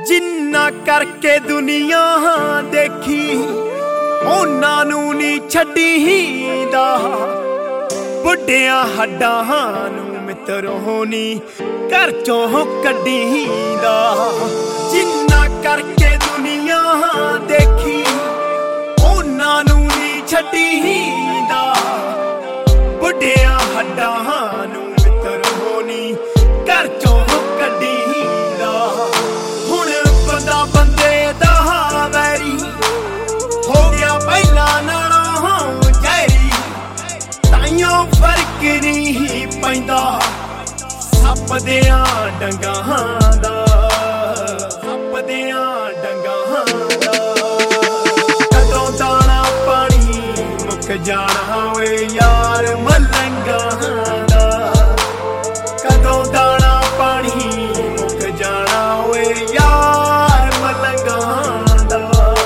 ਜਿੰਨਾ ਕਰਕੇ ਦੁਨੀਆ ਦੇਖੀ ਉਹਨਾਂ ਨੂੰ ਨੀ ਛੱਡੀਦਾ, ਬੁੱਢਿਆਂ ਹੱਡਾਂ ਨੂੰ ਮਿੱਤਰੋਂ ਨੀ ਘਰ ਚੋਂ ਕੱਢੀਦਾ। ਜਿੰਨਾ ਕਰਕੇ ਦੁਨੀਆ ਦੇਖੀ ਉਹਨਾਂ ਨੂੰ ਨੀ ਛੱਡੀਦਾ, ਬੁੱਢਿਆਂ ਹੱਡਾਂ ਨੂੰ ਮਿੱਤਰੋਂ ਨੀ ਘਰ ਚੋਂ ਕੱਢੀਦਾ। ਹੁਣ ਬੰਦਾ ਬੰਦੇ ਦਾ ਵੈਰੀ ਹੋ ਗਿਆ ਪਹਿਲਾਂ ਨਾਲੋਂ ਜ਼ਹਿਰੀ, ਤਾਈਓ ਫਰਕ ਨਹੀਂ ਪੈਂਦਾ ਸੱਪ ਦਿਆਂ ਡੰਗਾਂ ਦਾ, ਸੱਪ ਦਿਆਂ ਡੰਗਾਂ ਦਾ। ਕਦੋਂ ਦਾਣਾ ਪਾਣੀ ਮੁੱਕ ਜਾਣਾ